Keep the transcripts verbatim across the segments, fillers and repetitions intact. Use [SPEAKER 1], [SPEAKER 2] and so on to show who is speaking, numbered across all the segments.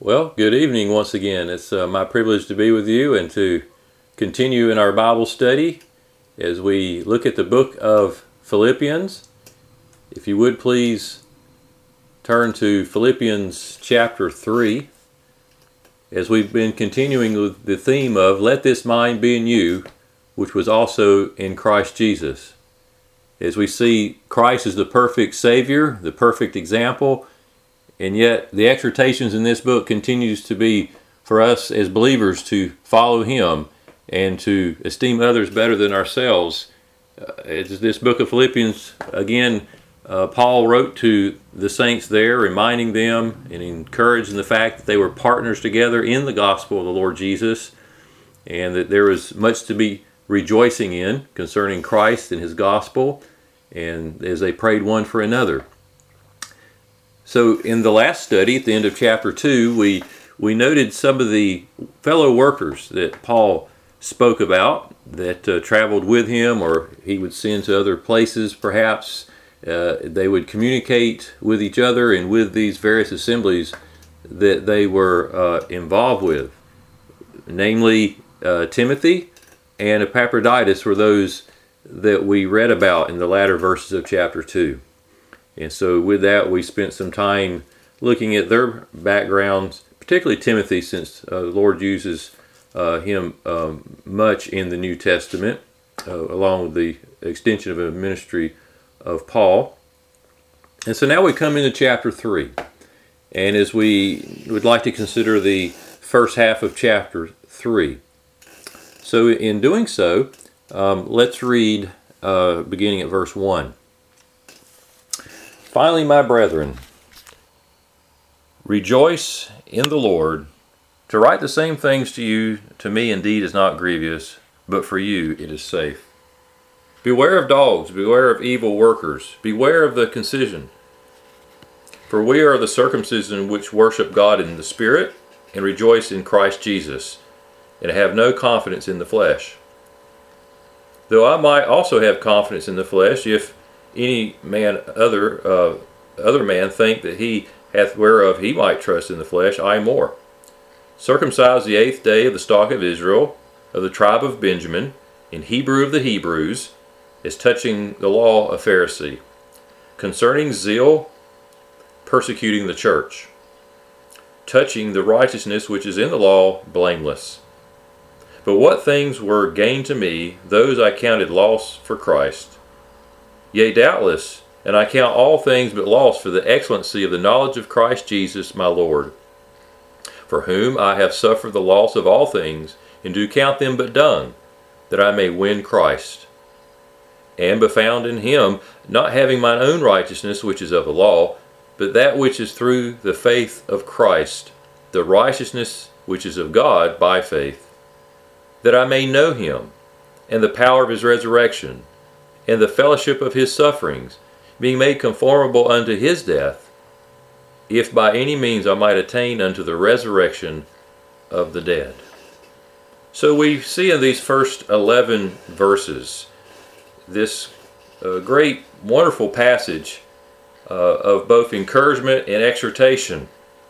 [SPEAKER 1] Well, good evening once again. It's uh, my privilege to be with you and to continue in our Bible study as we look at the book of Philippians. If you would please turn to Philippians chapter three, as we've been continuing with the theme of "Let this mind be in you, which was also in Christ Jesus." As we see Christ as the perfect Savior, the perfect example, and yet the exhortations in this book continues to be for us as believers to follow Him and to esteem others better than ourselves. Uh, it's this book of Philippians, again, uh, Paul wrote to the saints there, reminding them and encouraging the fact that they were partners together in the gospel of the Lord Jesus, and that there was much to be rejoicing in concerning Christ and His gospel, and as they prayed one for another. So in the last study, at the end of chapter two, we, we noted some of the fellow workers that Paul spoke about that uh, traveled with him, or he would send to other places perhaps. Uh, they would communicate with each other and with these various assemblies that they were uh, involved with. Namely, uh, Timothy and Epaphroditus were those that we read about in the latter verses of chapter two. And so with that, we spent some time looking at their backgrounds, particularly Timothy, since uh, the Lord uses uh, him um, much in the New Testament, uh, along with the extension of the ministry of Paul. And so now we come into chapter three. And as we would like to consider the first half of chapter three. So in doing so, um, let's read uh, beginning at verse one. Finally, my brethren, rejoice in the Lord. To write the same things to you, to me indeed is not grievous, but for you it is safe. Beware of dogs, beware of evil workers, beware of the concision. For we are the circumcision which worship God in the Spirit, and rejoice in Christ Jesus, and have no confidence in the flesh. Though I might also have confidence in the flesh, if any man other uh, other man think that he hath whereof he might trust in the flesh, I more. Circumcised the eighth day of the stock of Israel, of the tribe of Benjamin, in Hebrew of the Hebrews, as touching the law a Pharisee, concerning zeal, persecuting the church, touching the righteousness which is in the law, blameless. But what things were gain to me, those I counted loss for Christ. Yea, doubtless, and I count all things but loss for the excellency of the knowledge of Christ Jesus my Lord, for whom I have suffered the loss of all things, and do count them but dung, that I may win Christ, and be found in Him, not having mine own righteousness which is of the law, but that which is through the faith of Christ, the righteousness which is of God by faith, that I may know Him, and the power of His resurrection, and the fellowship of His sufferings, being made conformable unto His death, if by any means I might attain unto the resurrection of the dead. So we see in these first eleven verses this uh, great, wonderful passage uh, of both encouragement and exhortation,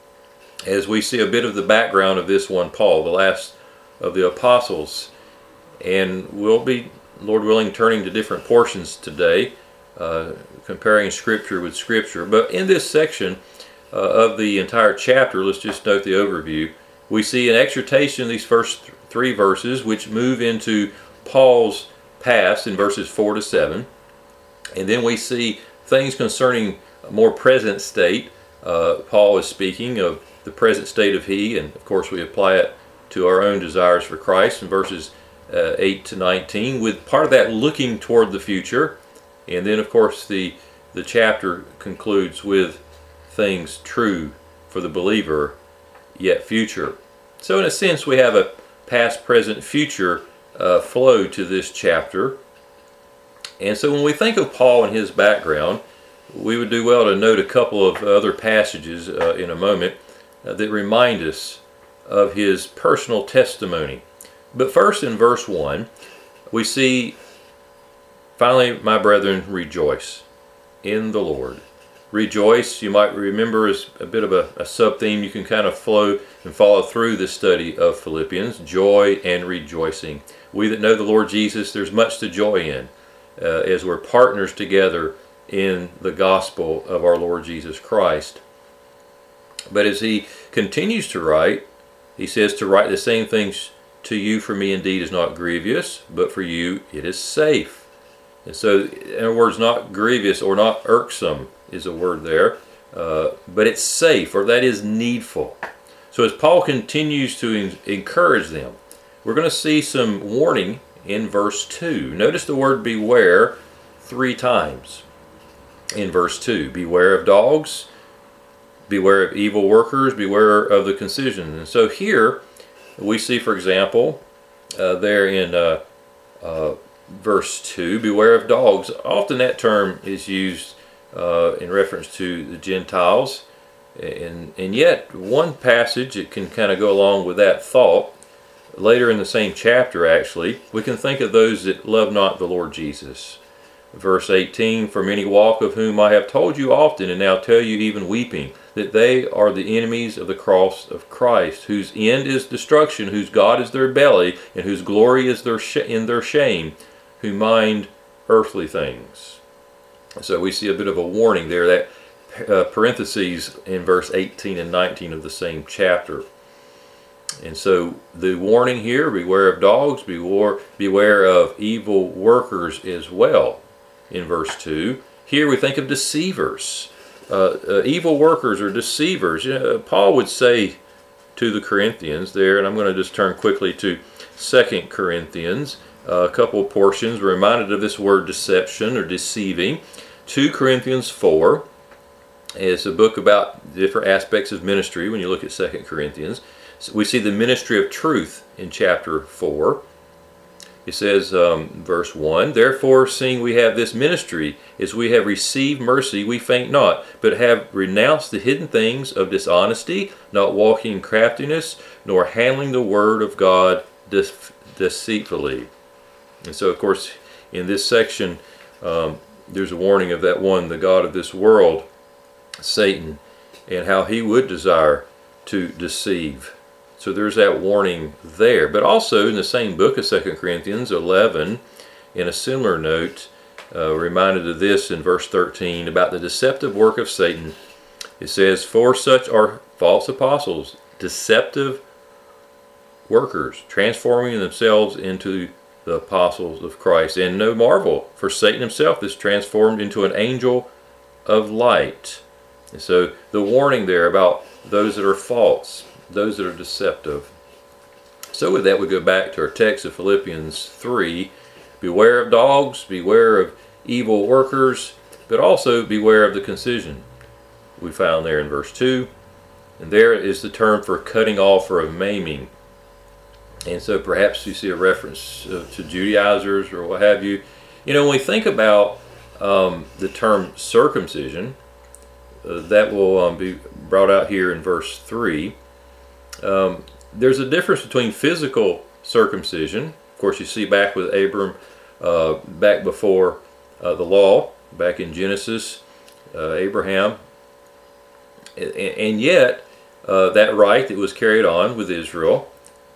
[SPEAKER 1] as we see a bit of the background of this one Paul, the last of the apostles. And we'll be, Lord willing, turning to different portions today, uh, comparing Scripture with Scripture. But in this section uh, of the entire chapter, let's just note the overview. We see an exhortation in these first th- three verses, which move into Paul's past in verses four to seven. And then we see things concerning a more present state. Uh, Paul is speaking of the present state of he, and of course we apply it to our own desires for Christ in verses Uh, eight to nineteen, with part of that looking toward the future. And then of course the the chapter concludes with things true for the believer, yet future. So in a sense we have a past, present, future uh, flow to this chapter. And so when we think of Paul and his background, we would do well to note a couple of other passages uh, in a moment uh, that remind us of his personal testimony. But first, in verse one, we see, finally, my brethren, rejoice in the Lord. rejoice, you might remember, is a bit of a, a sub-theme. You can kind of flow and follow through this study of Philippians. Joy and rejoicing. We that know the Lord Jesus, there's much to joy in uh, as we're partners together in the gospel of our Lord Jesus Christ. But as he continues to write, he says to write the same things to you for me indeed is not grievous, but for you it is safe. And so, in other words, not grievous or not irksome is a word there, uh, but it's safe, or that is needful. So as Paul continues to en- encourage them, we're going to see some warning in verse two. Notice the word beware three times in verse two. Beware of dogs, beware of evil workers, beware of the concision. And so here we see, for example, uh, there in uh, uh, verse two, beware of dogs. Often that term is used uh, in reference to the Gentiles. And, and yet, one passage, it can kind of go along with that thought. Later in the same chapter, actually, we can think of those that love not the Lord Jesus. Verse eighteen, for many walk, of whom I have told you often, and now tell you even weeping, that they are the enemies of the cross of Christ, whose end is destruction, whose God is their belly, and whose glory is their sh- in their shame, who mind earthly things. So we see a bit of a warning there, that uh, parentheses in verse eighteen and nineteen of the same chapter. And so the warning here, beware of dogs, beware, beware of evil workers as well in verse two. Here we think of deceivers. Uh, uh, evil workers or deceivers. You know, Paul would say to the Corinthians there, and I'm going to just turn quickly to Second Corinthians, uh, a couple of portions. We're reminded of this word deception or deceiving. Two Corinthians four is a book about different aspects of ministry when you look at Second Corinthians. So we see the ministry of truth in chapter four. It says, um, verse one, therefore, seeing we have this ministry, as we have received mercy, we faint not, but have renounced the hidden things of dishonesty, not walking in craftiness, nor handling the word of God dece- deceitfully. And so, of course, in this section, um, there's a warning of that one, the god of this world, Satan, and how he would desire to deceive. So there's that warning there. But also in the same book of Second Corinthians eleven, in a similar note, uh, reminded of this in verse thirteen about the deceptive work of Satan. It says, for such are false apostles, deceptive workers, transforming themselves into the apostles of Christ. And no marvel, for Satan himself is transformed into an angel of light. And so the warning there about those that are false, those that are deceptive. So with that, we go back to our text of Philippians three. Beware of dogs, beware of evil workers, but also beware of the concision. We found there in verse two. And there is the term for cutting off or of maiming. And so perhaps you see a reference uh, to Judaizers or what have you. You know, when we think about um, the term circumcision, uh, that will um, be brought out here in verse three. Um, there's a difference between physical circumcision. Of course, you see back with Abram, uh, back before uh, the law, back in Genesis, uh, Abraham. And, and yet, uh, that rite that was carried on with Israel,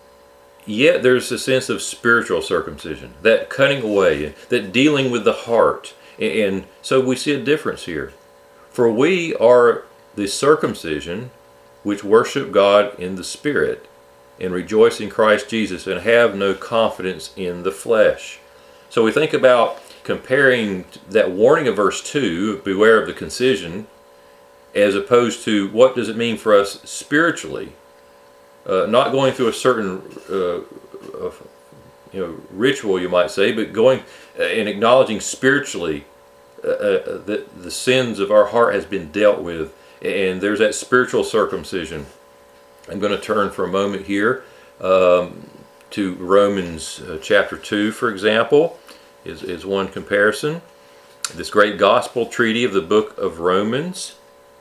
[SPEAKER 1] yet there's a sense of spiritual circumcision, that cutting away, that dealing with the heart. And so we see a difference here. For we are the circumcision which worship God in the Spirit, and rejoice in Christ Jesus, and have no confidence in the flesh. So we think about comparing that warning of verse two, beware of the concision, as opposed to what does it mean for us spiritually? Uh, not going through a certain uh, uh, you know, ritual, you might say, but going uh, and acknowledging spiritually uh, uh, that the sins of our heart has been dealt with. And there's that spiritual circumcision. I'm going to turn for a moment here um, to Romans uh, chapter two, for example, is, is one comparison. This great gospel treaty of the book of Romans,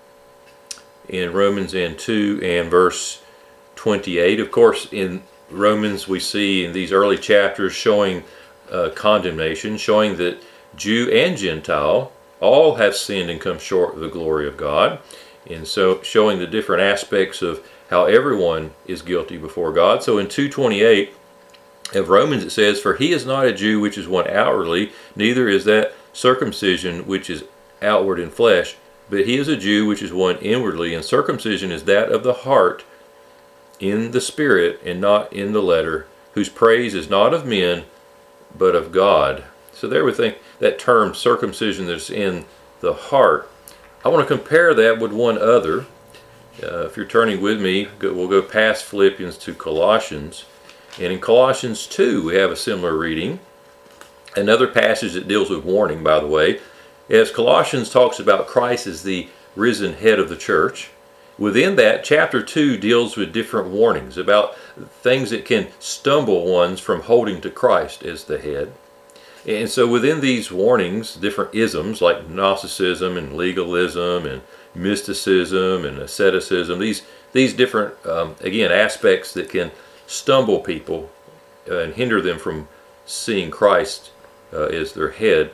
[SPEAKER 1] in Romans in two and verse twenty-eight. Of course, in Romans we see in these early chapters showing uh, condemnation, showing that Jew and Gentile all have sinned and come short of the glory of God. And so showing the different aspects of how everyone is guilty before God. So in two twenty-eight of Romans it says, "For he is not a Jew which is one outwardly, neither is that circumcision which is outward in flesh, but he is a Jew which is one inwardly, and circumcision is that of the heart in the spirit and not in the letter, whose praise is not of men, but of God." So there we think that term circumcision that's in the heart. I want to compare that with one other. Uh, if you're turning with me, we'll go past Philippians to Colossians. And in Colossians two, we have a similar reading. Another passage that deals with warning, by the way. As Colossians talks about Christ as the risen head of the church, within that, chapter two deals with different warnings about things that can stumble ones from holding to Christ as the head. And so within these warnings, different isms like Gnosticism and legalism and mysticism and asceticism, these these different, um, again, aspects that can stumble people uh, and hinder them from seeing Christ uh, as their head.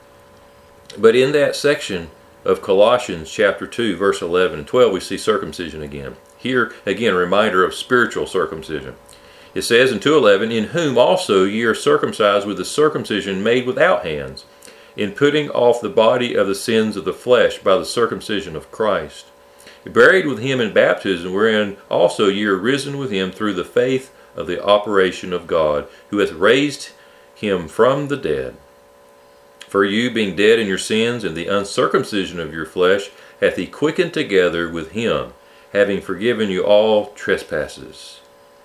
[SPEAKER 1] But in that section of Colossians chapter two, verse eleven and twelve, we see circumcision again. Here, again, a reminder of spiritual circumcision. It says in two eleven, "In whom also ye are circumcised with the circumcision made without hands, in putting off the body of the sins of the flesh by the circumcision of Christ, buried with him in baptism, wherein also ye are risen with him through the faith of the operation of God, who hath raised him from the dead. For you, being dead in your sins and the uncircumcision of your flesh, hath he quickened together with him, having forgiven you all trespasses."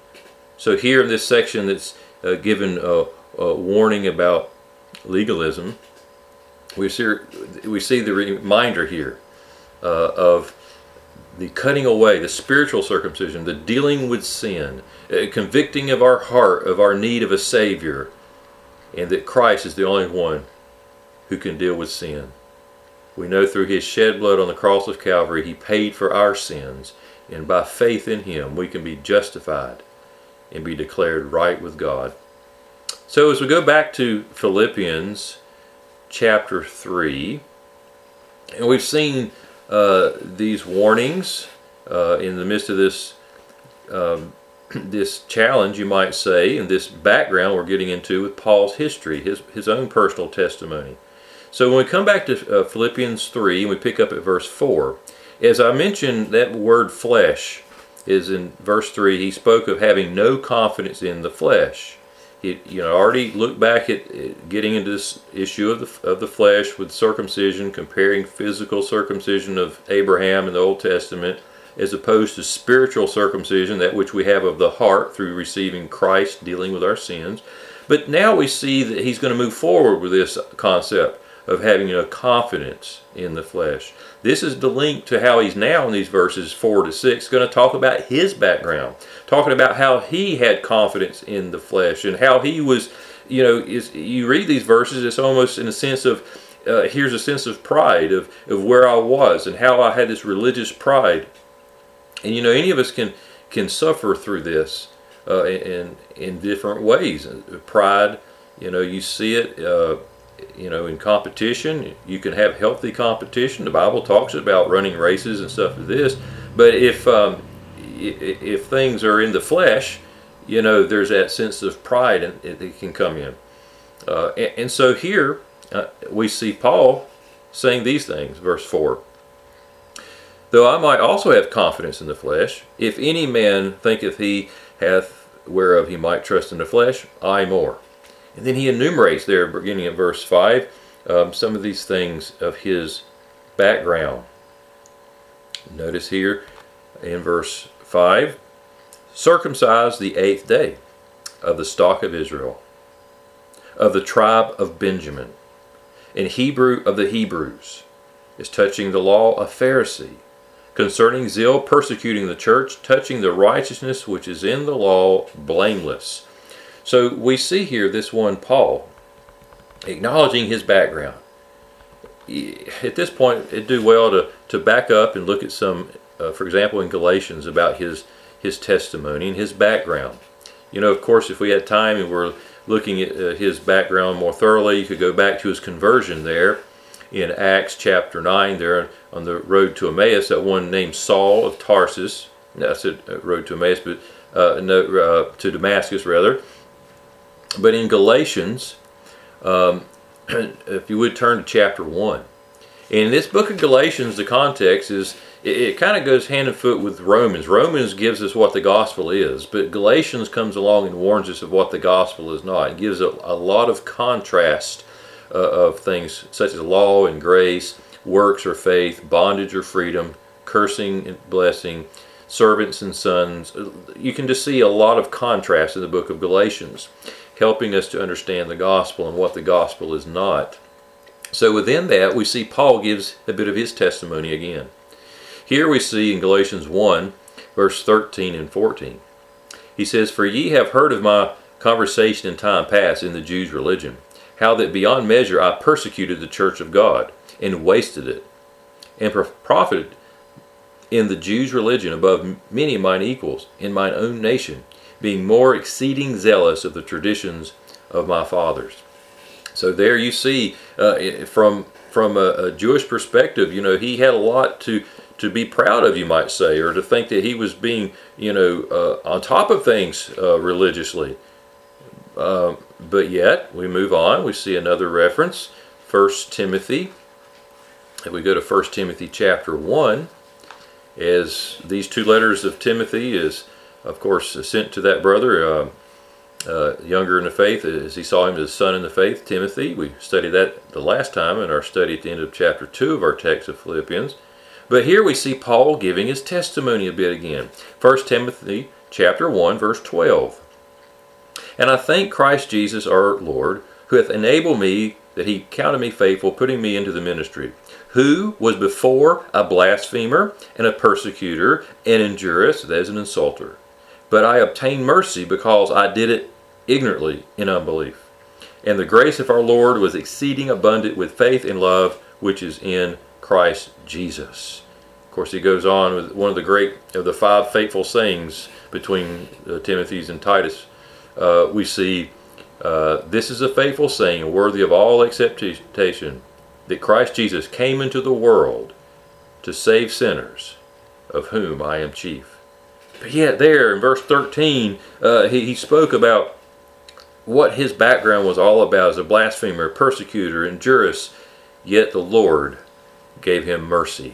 [SPEAKER 1] So here in this section that's uh, given a, a warning about legalism, we see, we see the reminder here uh, of the cutting away, the spiritual circumcision, the dealing with sin, uh, convicting of our heart of our need of a Savior, and that Christ is the only one who can deal with sin. We know through his shed blood on the cross of Calvary, he paid for our sins, and by faith in him we can be justified and be declared right with God. So as we go back to Philippians chapter three, and we've seen uh, these warnings uh, in the midst of this um, this challenge, you might say, and this background we're getting into with Paul's history, his, his own personal testimony. So when we come back to uh, Philippians three, and we pick up at verse four, as I mentioned, that word flesh is in verse three. He spoke of having no confidence in the flesh. He, you know, already looked back at, at getting into this issue of the of the flesh with circumcision, comparing physical circumcision of Abraham in the Old Testament as opposed to spiritual circumcision, that which we have of the heart through receiving Christ, dealing with our sins. But now we see that he's going to move forward with this concept of having a confidence in the flesh. This is the link to how he's now in these verses four to six going to talk about his background, talking about how he had confidence in the flesh and how he was, you know, is you read these verses, it's almost in a sense of, uh, here's a sense of pride of, of where I was and how I had this religious pride. And you know, any of us can can suffer through this uh, in in different ways. Pride, you know, you see it. Uh, You know, in competition, you can have healthy competition. The Bible talks about running races and stuff like this. But if um, if things are in the flesh, you know, there's that sense of pride and it, it can come in. Uh, and, and so here uh, we see Paul saying these things, verse four. "Though I might also have confidence in the flesh, if any man thinketh he hath whereof he might trust in the flesh, I more." And then he enumerates there, beginning at verse five, um, some of these things of his background. Notice here in verse five, "Circumcised the eighth day of the stock of Israel, of the tribe of Benjamin, and Hebrew of the Hebrews, is touching the law a Pharisee, concerning zeal persecuting the church, touching the righteousness which is in the law blameless." So we see here this one Paul acknowledging his background. At this point, it'd do well to, to back up and look at some, uh, for example, in Galatians about his, his testimony and his background. You know, of course, if we had time and we're looking at uh, his background more thoroughly, you could go back to his conversion there in Acts chapter nine there on the road to Emmaus, that one named Saul of Tarsus. I said road to Emmaus, but uh, no, uh, to Damascus rather. But in Galatians, um, if you would turn to chapter one. In this book of Galatians, the context is, it, it kind of goes hand in foot with Romans. Romans gives us what the gospel is, but Galatians comes along and warns us of what the gospel is not. It gives a, a lot of contrast uh, of things such as law and grace, works or faith, bondage or freedom, cursing and blessing, servants and sons. You can just see a lot of contrast in the book of Galatians, helping us to understand the gospel and what the gospel is not. So within that, we see Paul gives a bit of his testimony again. Here we see in Galatians one, verse thirteen and fourteen. He says, "For ye have heard of my conversation in time past in the Jews' religion, how that beyond measure I persecuted the church of God, and wasted it, and profited in the Jews' religion above many of mine equals in mine own nation, being more exceeding zealous of the traditions of my fathers." So there you see, uh, from from a, a Jewish perspective, you know, he had a lot to to be proud of, you might say, or to think that he was being, you know, uh, on top of things uh, religiously. Uh, but yet, we move on. We see another reference, First Timothy. If we go to First Timothy chapter one, as these two letters of Timothy is, of course, sent to that brother, uh, uh, younger in the faith, as he saw him as son in the faith, Timothy. We studied that the last time in our study at the end of chapter two of our text of Philippians. But here we see Paul giving his testimony a bit again. First Timothy chapter one, verse twelve. "And I thank Christ Jesus our Lord, who hath enabled me, that he counted me faithful, putting me into the ministry, who was before a blasphemer and a persecutor, and injurious, that is an insulter. But I obtained mercy because I did it ignorantly in unbelief. And the grace of our Lord was exceeding abundant with faith and love, which is in Christ Jesus." Of course, he goes on with one of the great of the five fateful sayings between uh, Timothy's and Titus. Uh, we see, uh, "This is a faithful saying, worthy of all acceptation, that Christ Jesus came into the world to save sinners, of whom I am chief." But yet there in verse thirteen, uh, he, he spoke about what his background was all about as a blasphemer, persecutor, injurious, yet the Lord gave him mercy.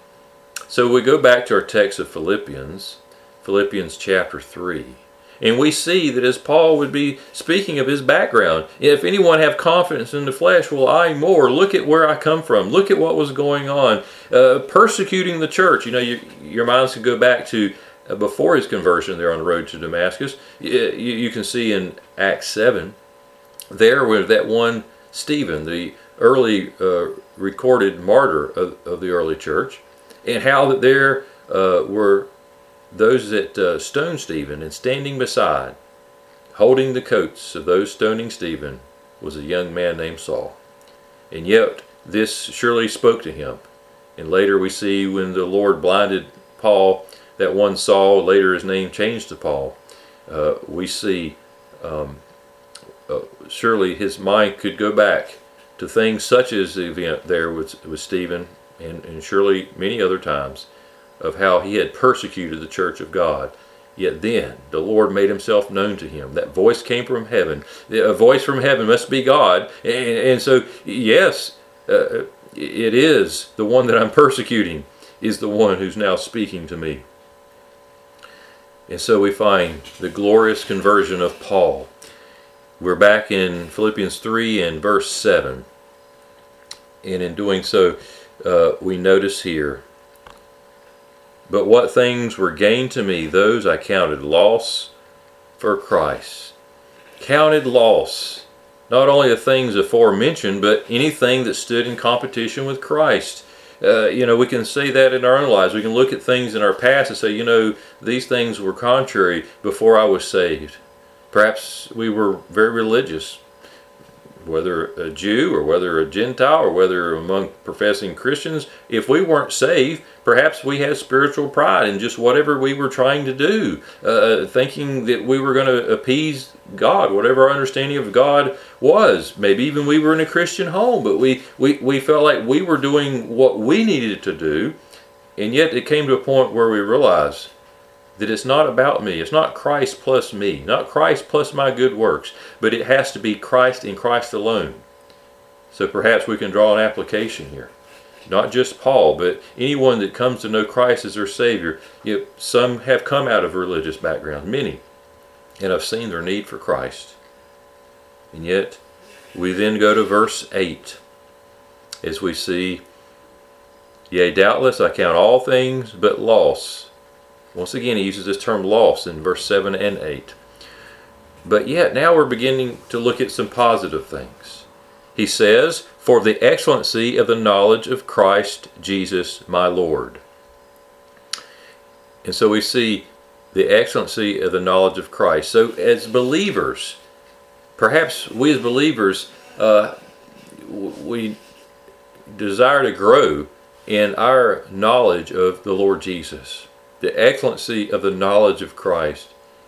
[SPEAKER 1] So we go back to our text of Philippians, Philippians chapter three. And we see that as Paul would be speaking of his background, if anyone have confidence in the flesh, well, I more. Look at where I come from. Look at what was going on. Uh, persecuting the church. You know, you, your minds could go back to uh, before his conversion there on the road to Damascus. You, you, you can see in Acts seven, there with that one Stephen, the early uh, recorded martyr of, of the early church, and how that there uh, were those that uh, stoned Stephen, and standing beside, holding the coats of those stoning Stephen, was a young man named Saul. And yet this surely spoke to him. And later we see when the Lord blinded Paul, that one Saul, later his name changed to Paul, uh, we see um, uh, surely his mind could go back to things such as the event there with, with Stephen, and, and surely many other times, of how he had persecuted the church of God. Yet then the Lord made himself known to him. That voice came from heaven. A voice from heaven must be God. And, and so, yes, uh, it is the one that I'm persecuting is the one who's now speaking to me. And so we find the glorious conversion of Paul. We're back in Philippians three and verse seven. And in doing so, uh, we notice here, "But what things were gained to me, those I counted loss for Christ." Counted loss. Not only the things aforementioned, but anything that stood in competition with Christ. Uh, you know, we can say that in our own lives. We can look at things in our past and say, you know, these things were contrary before I was saved. Perhaps we were very religious. whether a Jew or whether a Gentile or whether among professing Christians, if we weren't saved, perhaps we had spiritual pride in just whatever we were trying to do, uh, thinking that we were going to appease God, whatever our understanding of God was. Maybe even we were in a Christian home, but we, we, we felt like we were doing what we needed to do, and yet it came to a point where we realized that it's not about me. It's not Christ plus me, not Christ plus my good works, but it has to be Christ and Christ alone. So perhaps we can draw an application here. Not just Paul, but anyone that comes to know Christ as their Savior. You know, some have come out of religious backgrounds, many, and have seen their need for Christ. And yet, we then go to verse eight, as we see, "Yea, doubtless I count all things but loss." Once again, he uses this term loss in verse seven and eight. But yet, now we're beginning to look at some positive things. He says, "For the excellency of the knowledge of Christ Jesus my Lord." And so we see the excellency of the knowledge of Christ. So as believers, perhaps we as believers, uh, we desire to grow in our knowledge of the Lord Jesus. The excellency of the knowledge of Christ.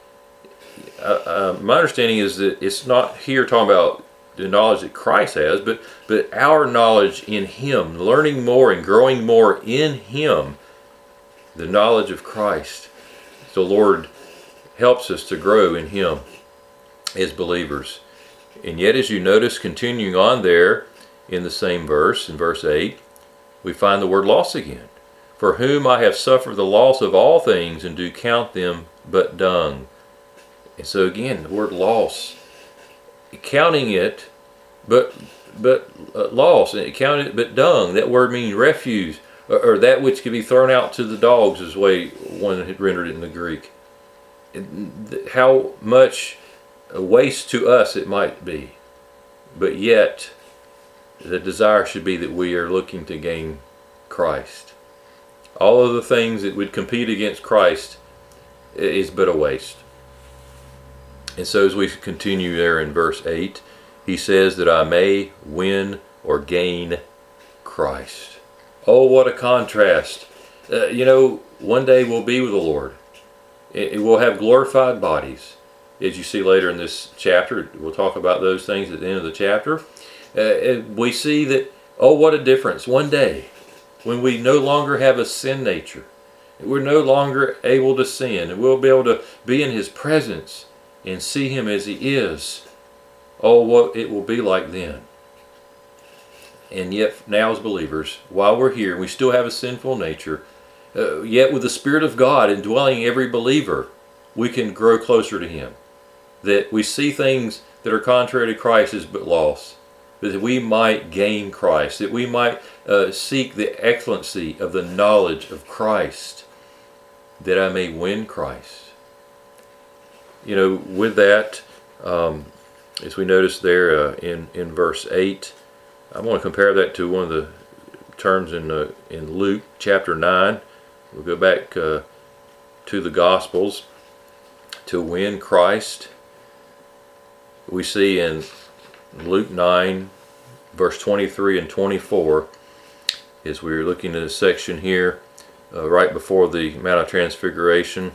[SPEAKER 1] Uh, uh, my understanding is that it's not here talking about the knowledge that Christ has, but, but our knowledge in Him, learning more and growing more in Him, the knowledge of Christ. The Lord helps us to grow in Him as believers. And yet, as you notice, continuing on there in the same verse, in verse eight, we find the word loss again. "For whom I have suffered the loss of all things, and do count them but dung." And so again, the word loss, counting it, but but uh, loss, and counting it but dung. That word means refuse, or, or that which can be thrown out to the dogs, is the way one had rendered it in the Greek. How much waste to us it might be, but yet the desire should be that we are looking to gain Christ. All of the things that would compete against Christ is but a waste. And so as we continue there in verse eight, he says that I may win or gain Christ. Oh, what a contrast. Uh, you know, one day we'll be with the Lord. It, it will have glorified bodies. As you see later in this chapter, we'll talk about those things at the end of the chapter. Uh, we see that, oh, what a difference. One day, when we no longer have a sin nature, we're no longer able to sin, and we'll be able to be in His presence and see Him as He is. Oh, what it will be like then. And yet, now as believers, while we're here, we still have a sinful nature, uh, yet with the Spirit of God indwelling every believer, we can grow closer to Him. That we see things that are contrary to Christ as but loss, but that we might gain Christ, that we might uh, seek the excellency of the knowledge of Christ, that I may win Christ. You know, with that, um, as we notice there uh, in, in verse eight, I want to compare that to one of the terms in uh, in Luke chapter nine. We'll go back uh, to the Gospels. To win Christ, we see in Luke nine, verse twenty-three and twenty-four, as we're looking at a section here, uh, right before the Mount of Transfiguration,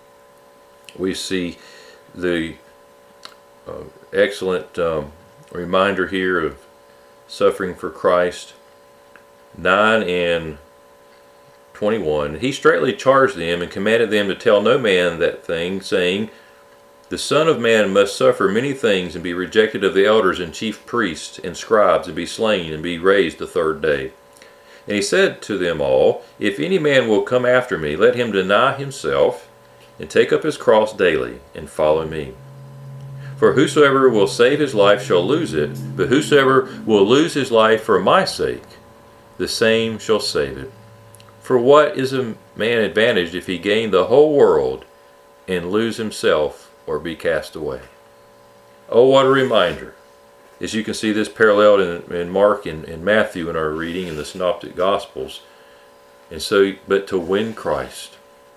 [SPEAKER 1] we see the uh, excellent um, reminder here of suffering for Christ. nine and twenty-one, he straightly charged them and commanded them to tell no man that thing, saying, the Son of Man must suffer many things and be rejected of the elders and chief priests and scribes, and be slain and be raised the third day. And he said to them all, if any man will come after me, let him deny himself and take up his cross daily and follow me. For whosoever will save his life shall lose it, but whosoever will lose his life for my sake, the same shall save it. For what is a man advantaged if he gain the whole world and lose himself or be cast away? Oh, what a reminder. As you can see this paralleled in, in Mark and, and Matthew in our reading in the Synoptic Gospels. And so, but to win Christ.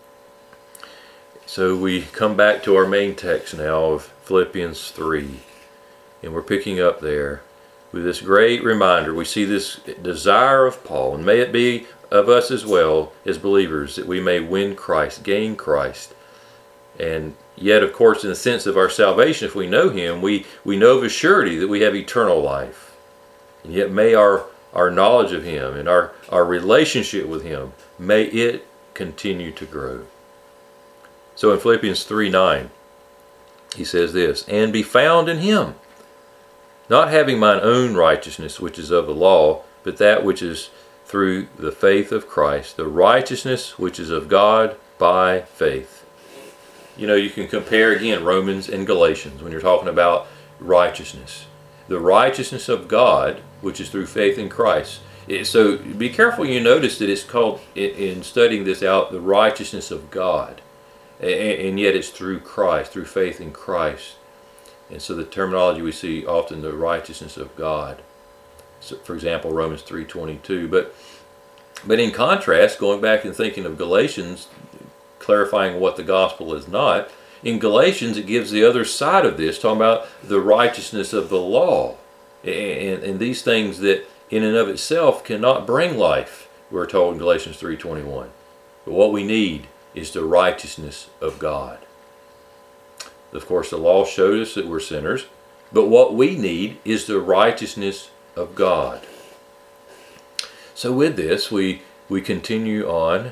[SPEAKER 1] So we come back to our main text now of Philippians three. And we're picking up there. with this great reminder, we see this desire of Paul, and may it be of us as well as believers, that we may win Christ, gain Christ. And yet, of course, in the sense of our salvation, if we know Him, we, we know of a surety that we have eternal life. And yet may our, our knowledge of Him and our, our relationship with Him, may it continue to grow. So in Philippians three nine, he says this, "And be found in Him, not having mine own righteousness, which is of the law, but that which is through the faith of Christ, the righteousness which is of God by faith." You know, you can compare again Romans and Galatians when you're talking about righteousness. The righteousness of God, which is through faith in Christ. So be careful you notice that it's called, in studying this out, the righteousness of God. And yet it's through Christ, through faith in Christ. And so the terminology we see often, the righteousness of God. So for example, Romans three twenty-two. But, but in contrast, going back and thinking of Galatians, clarifying what the gospel is not, in Galatians it gives the other side of this, talking about the righteousness of the law. And, and these things that in and of itself cannot bring life, we're told in Galatians three twenty-one. But what we need is the righteousness of God. Of course, the law showed us that we're sinners, but what we need is the righteousness of God. So with this, we, we continue on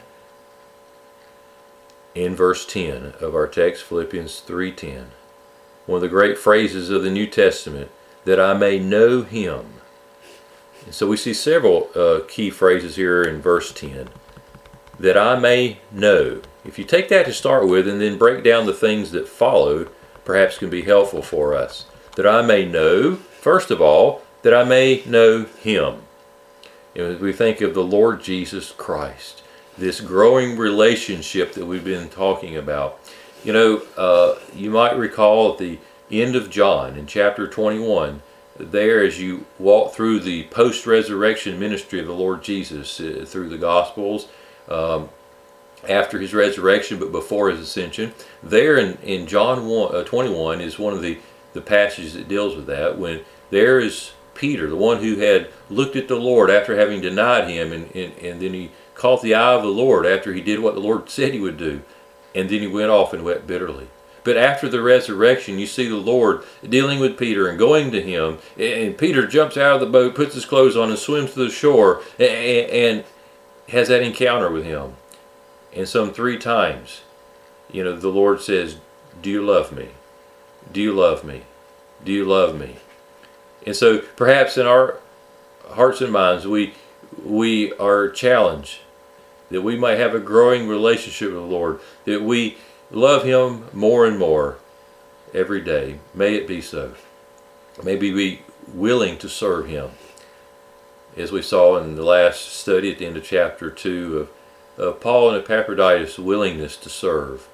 [SPEAKER 1] in verse ten of our text, Philippians three ten. One of the great phrases of the New Testament, that I may know Him. And so we see several uh, key phrases here in verse ten. That I may know. If you take that to start with and then break down the things that follow, perhaps can be helpful for us. That I may know, first of all, that I may know Him. You know, we think of the Lord Jesus Christ, this growing relationship that we've been talking about. You know, uh, you might recall at the end of John in chapter twenty-one, there as you walk through the post-resurrection ministry of the Lord Jesus uh, through the Gospels, Um, after His resurrection but before His ascension, there in, in John one, uh, twenty-one is one of the, the passages that deals with that, when there is Peter, the one who had looked at the Lord after having denied Him, and, and, and then he caught the eye of the Lord after he did what the Lord said he would do, and then he went off and wept bitterly. But after the resurrection, you see the Lord dealing with Peter and going to him, and Peter jumps out of the boat, puts his clothes on and swims to the shore, and, and has that encounter with Him. And some three times, you know, the Lord says, do you love me? Do you love me? Do you love me? And so perhaps in our hearts and minds, we we are challenged that we might have a growing relationship with the Lord, that we love Him more and more every day. May it be so. May we be willing to serve Him. As we saw in the last study at the end of chapter two of, of Paul and Epaphroditus' willingness to serve.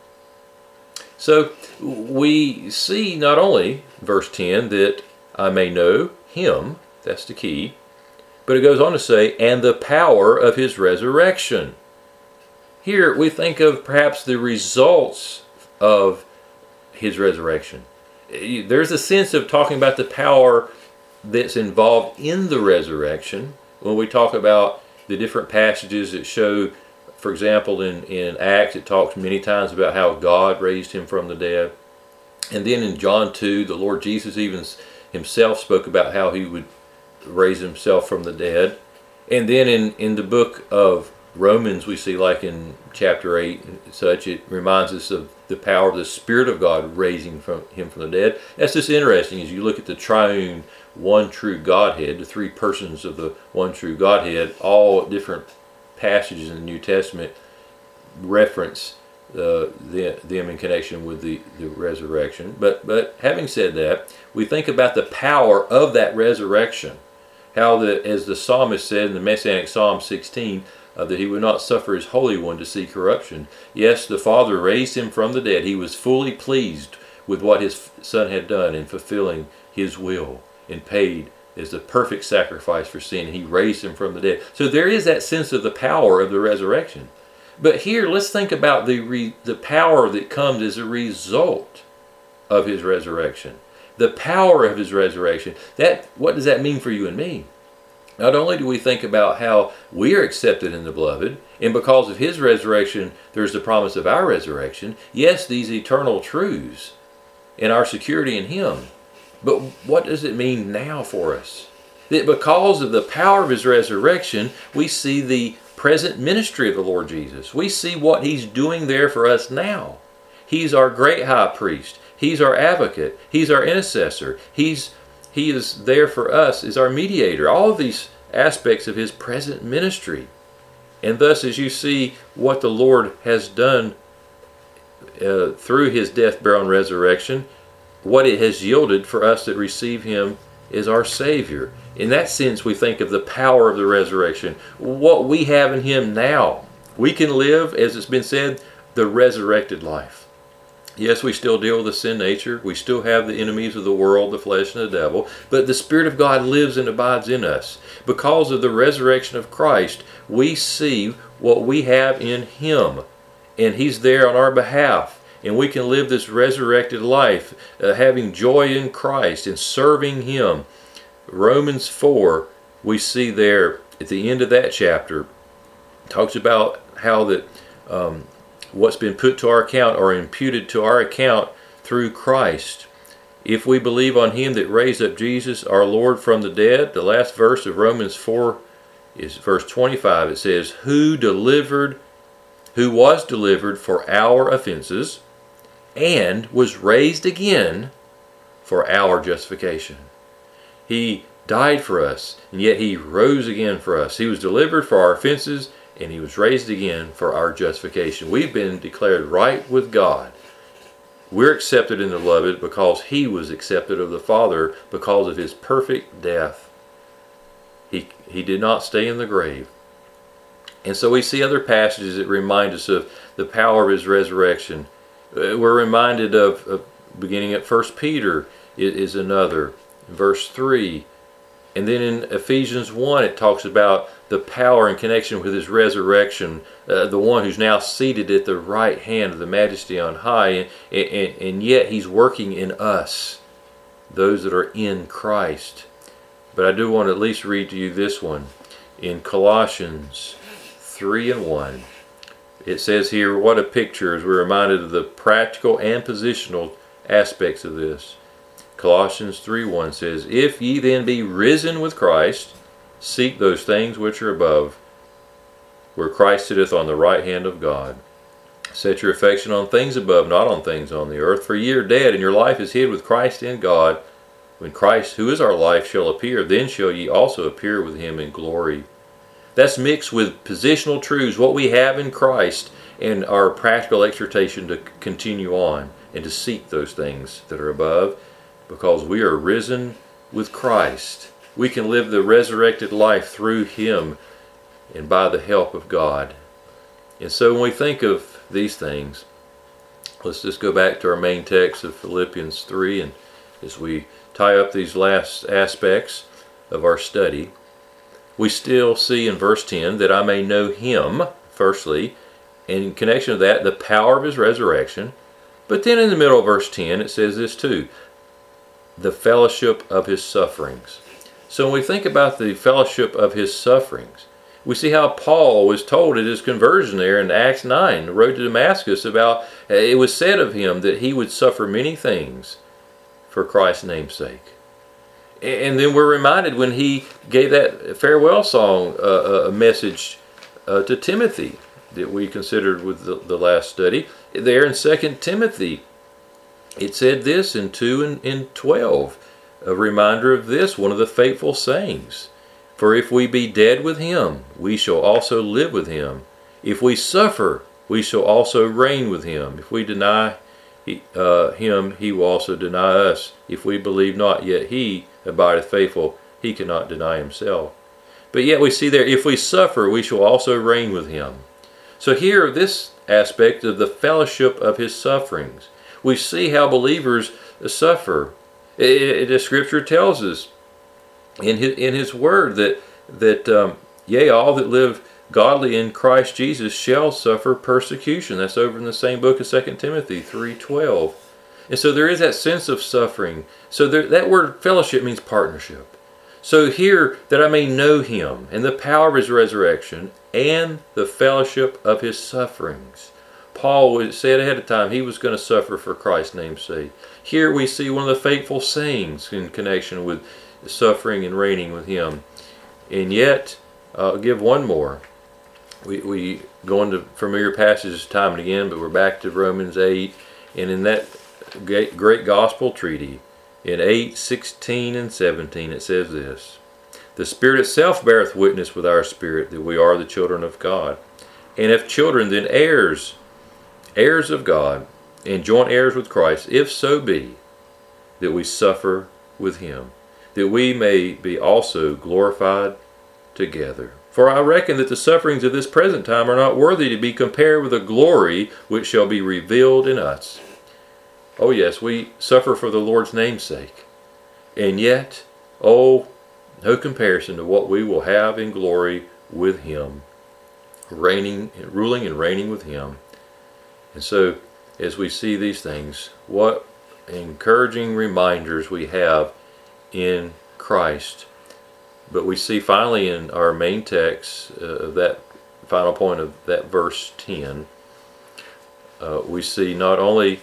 [SPEAKER 1] So we see not only, verse ten, that I may know Him, that's the key, but it goes on to say, and the power of His resurrection. Here we think of perhaps the results of His resurrection. There's a sense of talking about the power that's involved in the resurrection when we talk about the different passages that show, for example, in, in Acts it talks many times about how God raised Him from the dead. And then in John two, the Lord Jesus even Himself spoke about how He would raise Himself from the dead. And then in, in the book of Romans, we see, like in chapter eight and such, it reminds us of the power of the Spirit of God raising from Him from the dead. That's just interesting as you look at the triune, one true Godhead, the three persons of the one true Godhead, all different passages in the New Testament reference uh, the, them in connection with the, the resurrection. But, but having said that, we think about the power of that resurrection. How, the, as the psalmist said in the Messianic Psalm sixteen, Uh, that He would not suffer His Holy One to see corruption. Yes, the Father raised Him from the dead. He was fully pleased with what His Son had done in fulfilling His will, and paid as the perfect sacrifice for sin. He raised Him from the dead. So there is that sense of the power of the resurrection. But here, let's think about the re, the power that comes as a result of His resurrection. The power of his resurrection. That, what does that mean for you and me? Not only do we think about how we are accepted in the beloved, and because of his resurrection, there's the promise of our resurrection. Yes, these eternal truths and our security in him. But what does it mean now for us? That because of the power of his resurrection, we see the present ministry of the Lord Jesus. We see what he's doing there for us now. He's our great high priest. He's our advocate. He's our intercessor. He's He is there for us as our mediator. All of these aspects of his present ministry. And thus, as you see what the Lord has done uh, through his death, burial, and resurrection, what it has yielded for us that receive him as our Savior. In that sense, we think of the power of the resurrection. What we have in him now. We can live, as it's been said, the resurrected life. Yes, we still deal with the sin nature. We still have the enemies of the world, the flesh and the devil. But the Spirit of God lives and abides in us. Because of the resurrection of Christ, we see what we have in him. And he's there on our behalf. And we can live this resurrected life, uh, having joy in Christ and serving him. Romans four, we see there at the end of that chapter, talks about how that um, what's been put to our account or imputed to our account through Christ. If we believe on him that raised up Jesus our Lord from the dead, the last verse of Romans four is verse twenty-five. It says, who delivered, who was delivered for our offenses and was raised again for our justification. He died for us, and yet he rose again for us. He was delivered for our offenses, and he was raised again for our justification. We've been declared right with God. We're accepted in the beloved because he was accepted of the Father because of his perfect death. He, he did not stay in the grave. And so we see other passages that remind us of the power of his resurrection. We're reminded of, of beginning at First Peter is, is another. Verse three. And then in Ephesians one it talks about the power in connection with his resurrection, uh, the one who's now seated at the right hand of the majesty on high, and, and, and yet he's working in us, those that are in Christ. But I do want to at least read to you this one. In Colossians three and one, it says here, what a picture, as we're reminded of the practical and positional aspects of this. Colossians three one says, if ye then be risen with Christ, seek those things which are above, where Christ sitteth on the right hand of God. Set your affection on things above, not on things on the earth. For ye are dead, and your life is hid with Christ in God. When Christ, who is our life, shall appear, then shall ye also appear with him in glory. That's mixed with positional truths, what we have in Christ, and our practical exhortation to continue on and to seek those things that are above. Because we are risen with Christ. We can live the resurrected life through him and by the help of God. And so when we think of these things, let's just go back to our main text of Philippians three, and as we tie up these last aspects of our study, we still see in verse ten that I may know him, firstly, and in connection with that, the power of his resurrection. But then in the middle of verse ten it says this too, the fellowship of his sufferings. So when we think about the fellowship of his sufferings, we see how Paul was told at his conversion there in Acts nine, the road to Damascus, about it was said of him that he would suffer many things for Christ's name's sake. And then we're reminded when he gave that farewell song uh, a message uh, to Timothy that we considered with the, the last study. There in Second Timothy, it said this in two and in twelve, a reminder of this, one of the faithful sayings. For if we be dead with him, we shall also live with him. If we suffer, we shall also reign with him. If we deny uh, him, he will also deny us. If we believe not, yet he abideth faithful, he cannot deny himself. But yet we see there, if we suffer, we shall also reign with him. So here, this aspect of the fellowship of his sufferings, we see how believers suffer. It, it, the Scripture tells us in his, in his word that, that um, yea, all that live godly in Christ Jesus shall suffer persecution. That's over in the same book of Second Timothy three twelve. And so there is that sense of suffering. So there, that word fellowship means partnership. So here, that I may know him and the power of his resurrection and the fellowship of his sufferings. Paul said ahead of time he was going to suffer for Christ's name's sake. Here we see one of the fateful sayings in connection with suffering and reigning with him. And yet, uh, I'll give one more. We, we go into familiar passages time and again, but we're back to Romans eight. And in that great, great gospel treaty, in eight, sixteen, and seventeen, it says this: the Spirit itself beareth witness with our spirit that we are the children of God. And if children, then heirs, heirs of God, and joint heirs with Christ, if so be that we suffer with him, that we may be also glorified together. For I reckon that the sufferings of this present time are not worthy to be compared with the glory which shall be revealed in us. Oh yes, we suffer for the Lord's name's sake. And yet, oh, no comparison to what we will have in glory with him, reigning, ruling and reigning with him. And so, as we see these things, what encouraging reminders we have in Christ. But we see finally in our main text, uh, of that final point of that verse ten, uh, we see not only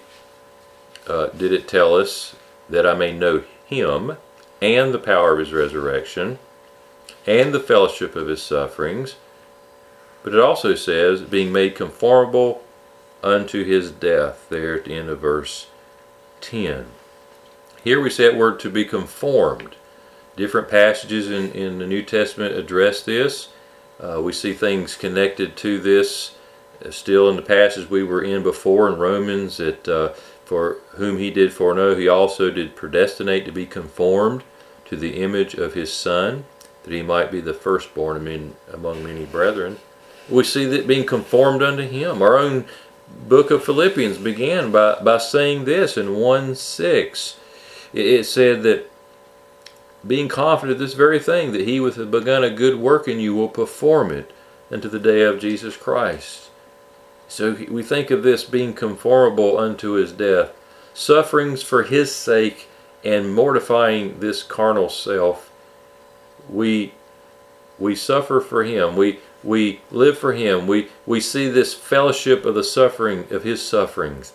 [SPEAKER 1] uh, did it tell us that I may know him and the power of his resurrection and the fellowship of his sufferings, but it also says being made conformable unto his death, there at the end of verse ten. Here we see that word to be conformed. Different passages in, in the New Testament address this. Uh, we see things connected to this uh, still in the passage we were in before in Romans, that uh, for whom he did foreknow, he also did predestinate to be conformed to the image of his Son, that he might be the firstborn among, among many brethren. We see that being conformed unto him. Our own book of Philippians began by, by saying this in one six. It, it said that being confident of this very thing, that he which hath begun a good work in you will perform it unto the day of Jesus Christ. So we think of this being conformable unto his death, sufferings for his sake and mortifying this carnal self. We we suffer for him. We we live for him. We we see this fellowship of the suffering of his sufferings.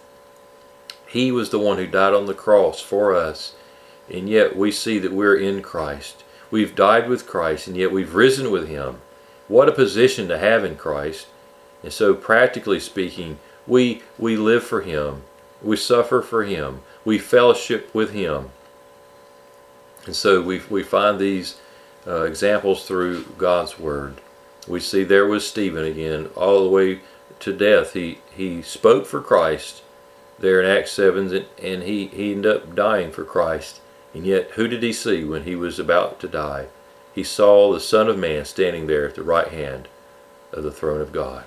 [SPEAKER 1] He was the one who died on the cross for us. And yet we see that we're in Christ. We've died with Christ, and yet we've risen with him. What a position to have in Christ. And so practically speaking, we we live for him. We suffer for him. We fellowship with him. And so we we find these uh, examples through God's word. We see there was Stephen again, all the way to death. He he spoke for Christ there in Acts seven, and, and he, he ended up dying for Christ. And yet, who did he see when he was about to die? He saw the Son of Man standing there at the right hand of the throne of God.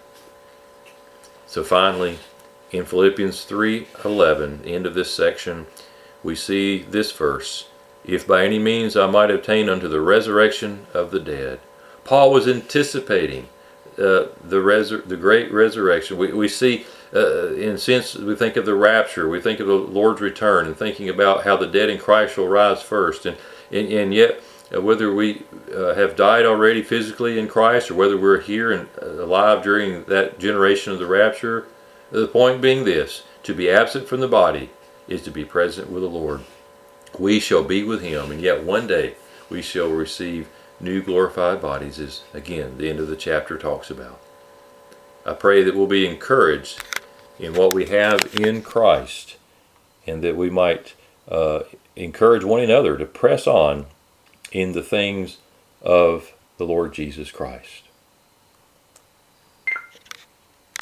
[SPEAKER 1] So finally, in Philippians three eleven, end of this section, we see this verse: if by any means I might obtain unto the resurrection of the dead. Paul was anticipating uh, the resur- the great resurrection. We, we see, uh, in a sense, we think of the rapture, we think of the Lord's return, and thinking about how the dead in Christ shall rise first. And, and, and yet, uh, whether we uh, have died already physically in Christ, or whether we're here and uh, alive during that generation of the rapture, the point being this: to be absent from the body is to be present with the Lord. We shall be with him, and yet one day we shall receive new glorified bodies, as again the end of the chapter talks about. I pray that we'll be encouraged in what we have in Christ, and that we might uh, encourage one another to press on in the things of the Lord Jesus Christ.